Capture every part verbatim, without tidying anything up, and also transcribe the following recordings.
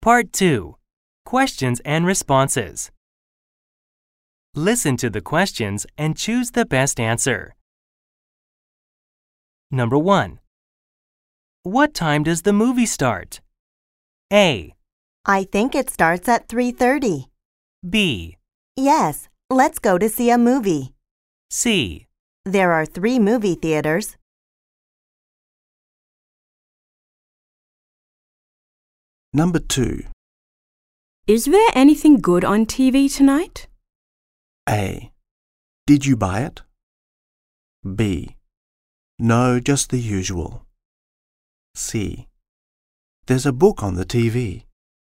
Part two. Questions and responses. Listen to the questions and choose the best answer. Number one. What time does the movie start? A. I think it starts at three thirty. B. Yes, let's go to see a movie. C. There are three movie theaters. Number two. Is there anything good on T V tonight? A. Did you buy it? B. No, just the usual. C. There's a book on the T V.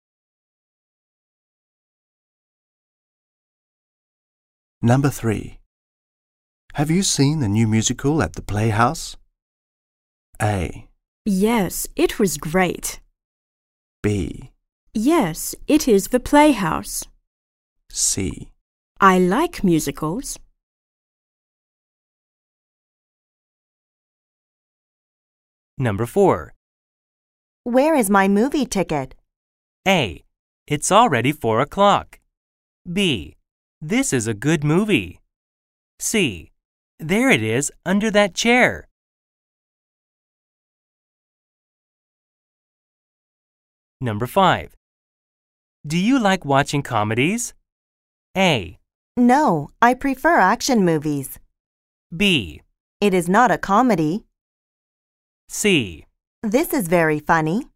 Number three. Have you seen the new musical at the Playhouse? A. Yes, it was great. B. Yes, it is the Playhouse. C. I like musicals. Number four. Where is my movie ticket? A. It's already four o'clock. B. This is a good movie. C. There it is under that chair. Number five. Do you like watching comedies? A. No, I prefer action movies. B. It is not a comedy. C. This is very funny.